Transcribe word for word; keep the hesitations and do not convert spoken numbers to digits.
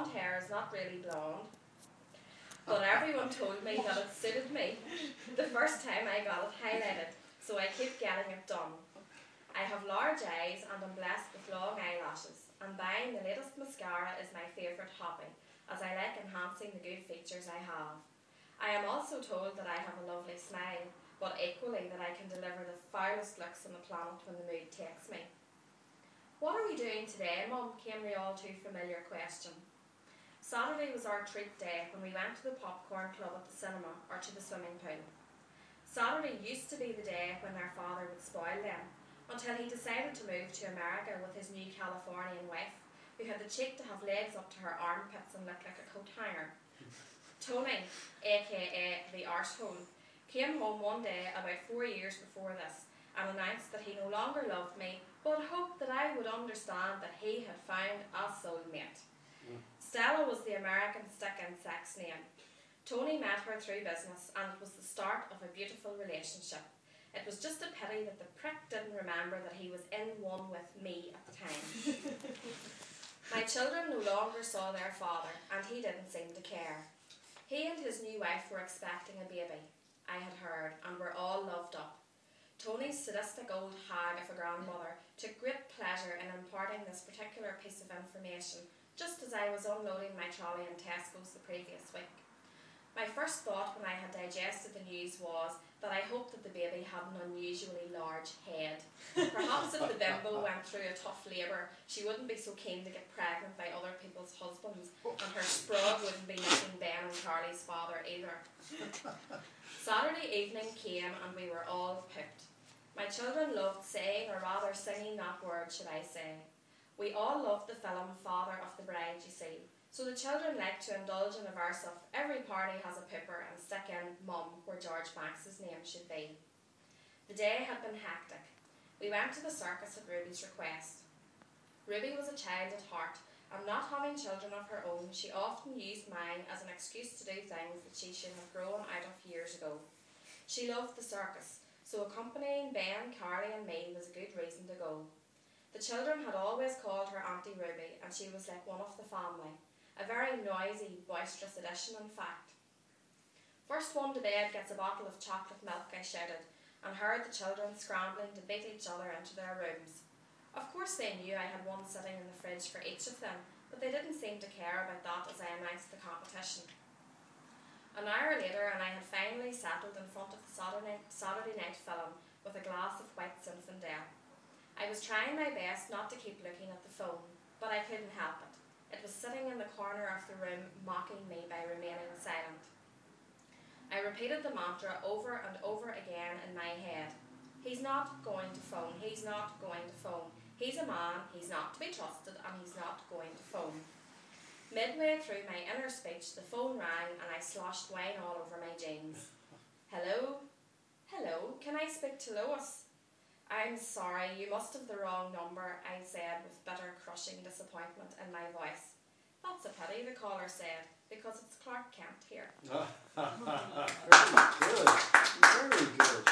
blonde hair is not really blonde, but everyone told me that it suited me the first time I got it highlighted, so I keep getting it done. I have large eyes and am blessed with long eyelashes, and buying the latest mascara is my favourite hobby, as I like enhancing the good features I have. I am also told that I have a lovely smile, but equally that I can deliver the foulest looks on the planet when the mood takes me. What are we doing today, Mum? Came the all too familiar question. Saturday was our treat day when we went to the popcorn club at the cinema or to the swimming pool. Saturday used to be the day when their father would spoil them, until he decided to move to America with his new Californian wife, who had the cheek to have legs up to her armpits and look like a coat hanger. Tony, aka the arsehole, came home one day about four years before this and announced that he no longer loved me, but hoped that I would understand that he had found a soulmate. Mm. Stella was the American stick-in-sex name. Tony met her through business, and it was the start of a beautiful relationship. It was just a pity that the prick didn't remember that he was in one with me at the time. My children no longer saw their father, and he didn't seem to care. He and his new wife were expecting a baby, I had heard, and were all loved up. Tony's sadistic old hag of a grandmother took great pleasure in imparting this particular piece of information, just as I was unloading my trolley in Tesco's the previous week. My first thought when I had digested the news was that I hoped that the baby had an unusually large head. Perhaps if the bimbo went through a tough labour, she wouldn't be so keen to get pregnant by other people's husbands, and her sprog wouldn't be meeting Ben and Carly's father either. Saturday evening came and we were all hooked. My children loved saying, or rather singing that word, should I say. We all loved the film Father of the Bride, you see. So the children like to indulge in a verse of every party has a pooper and stick in Mum where George Banks's name should be. The day had been hectic. We went to the circus at Ruby's request. Ruby was a child at heart, and not having children of her own, she often used mine as an excuse to do things that she should have grown out of years ago. She loved the circus, so accompanying Ben, Carly and me was a good reason to go. The children had always called her Auntie Ruby, and she was like one of the family. A very noisy, boisterous addition, in fact. First one to bed gets a bottle of chocolate milk, I shouted, and heard the children scrambling to beat each other into their rooms. Of course they knew I had one sitting in the fridge for each of them, but they didn't seem to care about that as I announced the competition. An hour later, and I had finally settled in front of the Saturday, Saturday night film with a glass of white Zinfandel. I was trying my best not to keep looking at the phone, but I couldn't help it. It was sitting in the corner of the room, mocking me by remaining silent. I repeated the mantra over and over again in my head. He's not going to phone, he's not going to phone. He's a man, he's not to be trusted, and he's not going to phone. Midway through my inner speech, the phone rang and I sloshed wine all over my jeans. Hello? Hello, can I speak to Lois? I'm sorry, you must have the wrong number, I said with bitter, crushing disappointment in my voice. That's a pity, the caller said, because it's Clark Kent here. Very good. Very good.